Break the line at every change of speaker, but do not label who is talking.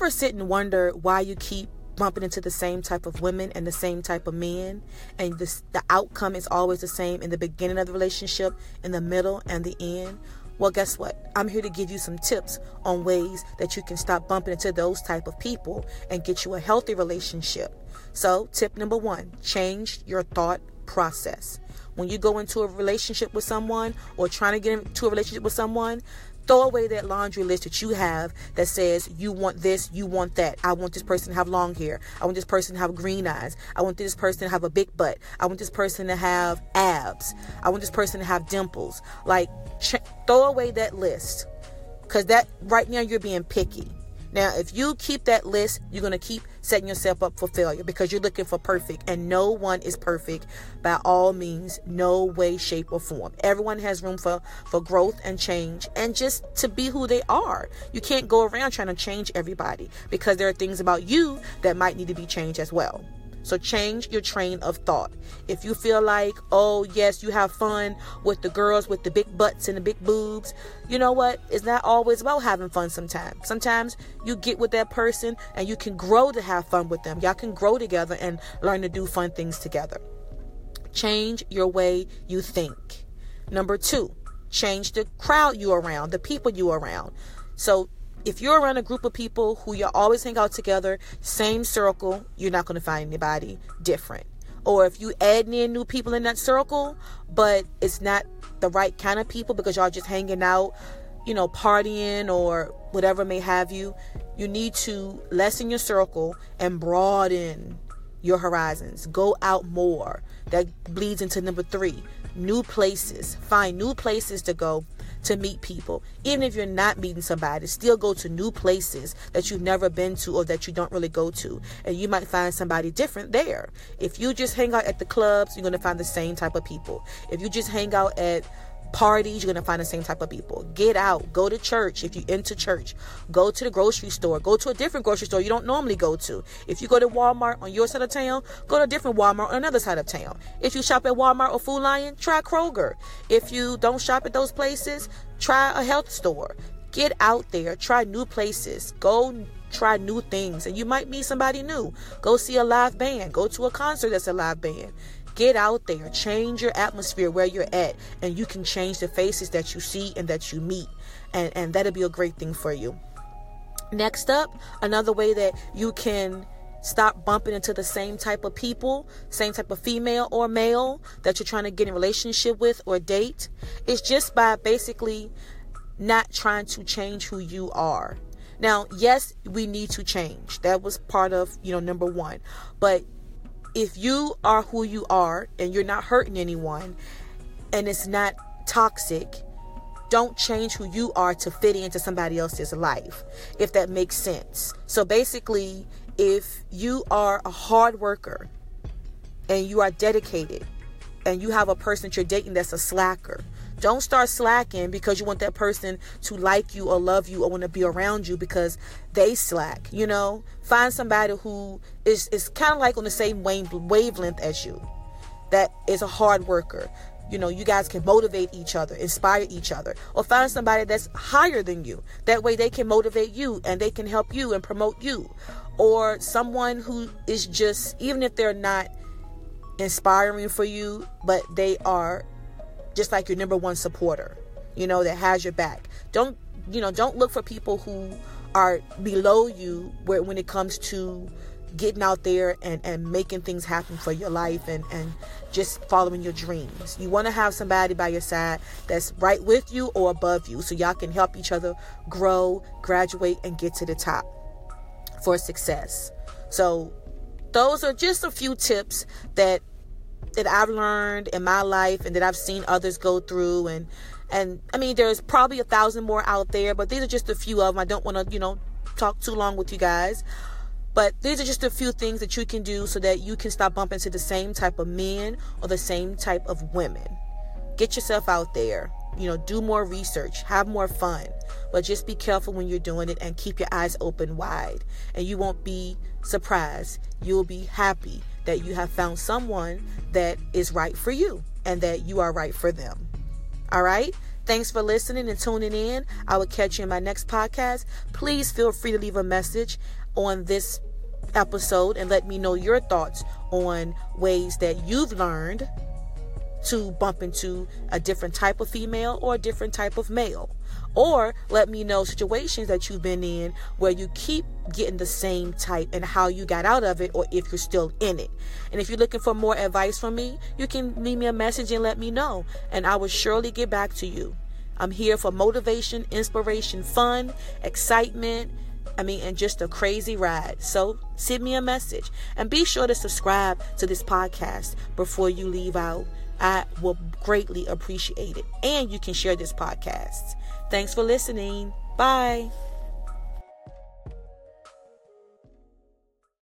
ever sit and wonder why you keep bumping into the same type of women and the same type of men, and the outcome is always the same in the beginning of the relationship, in the middle, and the end? Well, guess what? I'm here to give you some tips on ways that you can stop bumping into those type of people and get you a healthy relationship. So, tip number 1, change your thought process. When you go into a relationship with someone or trying to get into a relationship with someone, throw away that laundry list that you have that says you want this, you want that. I want this person to have long hair. I want this person to have green eyes. I want this person to have a big butt. I want this person to have abs. I want this person to have dimples. Like, throw away that list, because that right now you're being picky. Now, if you keep that list, you're going to keep setting yourself up for failure, because you're looking for perfect, and no one is perfect by all means, no way, shape, or form. Everyone has room for growth and change, and just to be who they are. You can't go around trying to change everybody, because there are things about you that might need to be changed as well. So change your train of thought. If you feel like, oh yes, you have fun with the girls with the big butts and the big boobs, you know what? It's not always about having fun sometimes. Sometimes you get with that person and you can grow to have fun with them. Y'all can grow together and learn to do fun things together. Change your way you think. Number 2, change the crowd you're around, the people you're around. So if you're around a group of people who you always hang out together, same circle, you're not going to find anybody different. Or if you add in new people in that circle, but it's not the right kind of people because y'all just hanging out, partying or whatever may have you, you need to lessen your circle and broaden your horizons. Go out more. That bleeds into number 3, new places. Find new places to go to meet people. Even if you're not meeting somebody, still go to new places that you've never been to or that you don't really go to, and you might find somebody different there. If you just hang out at the clubs, you're going to find the same type of people. If you just hang out at parties, you're going to find the same type of people. Get out. Go to church. If you're into church, go to the grocery store. Go to a different grocery store you don't normally go to. If you go to Walmart on your side of town, go to a different Walmart on another side of town. If you shop at Walmart or Food Lion, try Kroger. If you don't shop at those places, try a health store. Get out there. Try new places. Go try new things, and you might meet somebody new. Go see a live band. Go to a concert that's a live band. Get out there, change your atmosphere where you're at, and you can change the faces that you see and that you meet, and that'll be a great thing for you. Next up, another way that you can stop bumping into the same type of people, same type of female or male that you're trying to get in a relationship with or date, is just by basically not trying to change who you are. Now, yes, we need to change. That was part of, number 1. But if you are who you are and you're not hurting anyone and it's not toxic, don't change who you are to fit into somebody else's life, if that makes sense. So basically, if you are a hard worker and you are dedicated and you have a person that you're dating that's a slacker, don't start slacking because you want that person to like you or love you or want to be around you because they slack. Find somebody who is kind of like on the same wavelength as you, that is a hard worker. You guys can motivate each other, inspire each other, or find somebody that's higher than you. That way they can motivate you and they can help you and promote you. Or someone who is just, even if they're not inspiring for you, but they are just like your number 1 supporter, that has your back. Don't look for people who are below you when it comes to getting out there and making things happen for your life and just following your dreams. You want to have somebody by your side that's right with you or above you, so y'all can help each other grow, graduate, and get to the top for success. So those are just a few tips that I've learned in my life and that I've seen others go through. And I mean, there's probably 1,000 more out there, but these are just a few of them. I don't want to, talk too long with you guys. But these are just a few things that you can do so that you can stop bumping into the same type of men or the same type of women. Get yourself out there. Do more research. Have more fun. But just be careful when you're doing it and keep your eyes open wide. And you won't be surprised. You'll be happy that you have found someone that is right for you and that you are right for them. All right? Thanks for listening and tuning in. I will catch you in my next podcast. Please feel free to leave a message on this episode and let me know your thoughts on ways that you've learned to bump into a different type of female or a different type of male. Or let me know situations that you've been in where you keep getting the same type and how you got out of it, or if you're still in it. And if you're looking for more advice from me, you can leave me a message and let me know, and I will surely get back to you. I'm here for motivation, inspiration, fun, excitement, and just a crazy ride. So send me a message and be sure to subscribe to this podcast before you leave out. I will greatly appreciate it. And you can share this podcast. Thanks for listening. Bye.